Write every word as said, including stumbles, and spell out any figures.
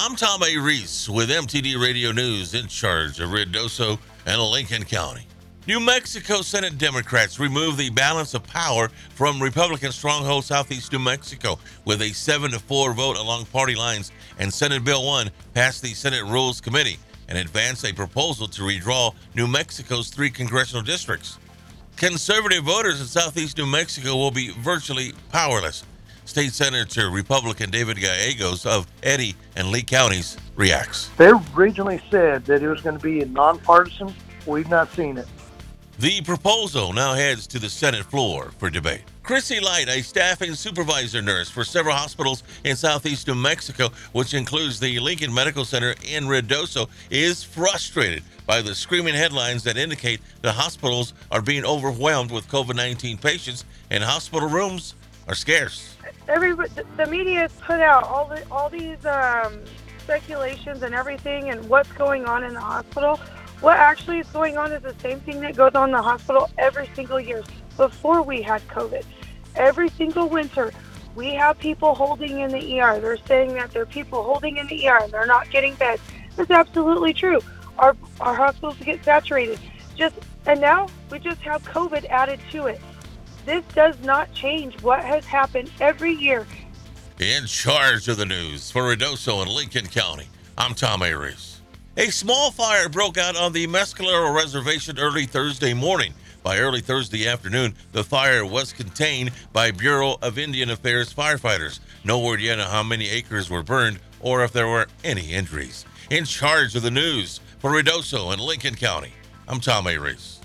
I'm Tom A. Reese with M T D Radio News in charge of Ruidoso and Lincoln County. New Mexico Senate Democrats removed the balance of power from Republican stronghold Southeast New Mexico with a seven to four vote along party lines, and Senate Bill one passed the Senate Rules Committee and advanced a proposal to redraw New Mexico's three congressional districts. Conservative voters in Southeast New Mexico will be virtually powerless. State Senator Republican David Gallegos of Eddy and Lee counties reacts. They originally said that it was going to be nonpartisan. We've not seen it. The proposal now heads to the Senate floor for debate. Chrissy Light, a staffing supervisor nurse for several hospitals in Southeast New Mexico, which includes the Lincoln Medical Center in Ruidoso, is frustrated by the screaming headlines that indicate the hospitals are being overwhelmed with COVID nineteen patients and hospital rooms are scarce. Every the media has put out all the all these um, speculations and everything, and what's going on in the hospital. What actually is going on is the same thing that goes on in the hospital every single year before we had COVID. Every single winter, we have people holding in the E R. They're saying that there are people holding in the E R and they're not getting beds. That's absolutely true. Our our hospitals get saturated. Just and now we just have COVID added to it. This does not change what has happened every year. In charge of the news for Ruidoso and Lincoln County, I'm Tom A. Reese. A small fire broke out on the Mescalero Reservation early Thursday morning. By early Thursday afternoon, the fire was contained by Bureau of Indian Affairs firefighters. No word yet on how many acres were burned or if there were any injuries. In charge of the news for Ruidoso and Lincoln County, I'm Tom A. Reese.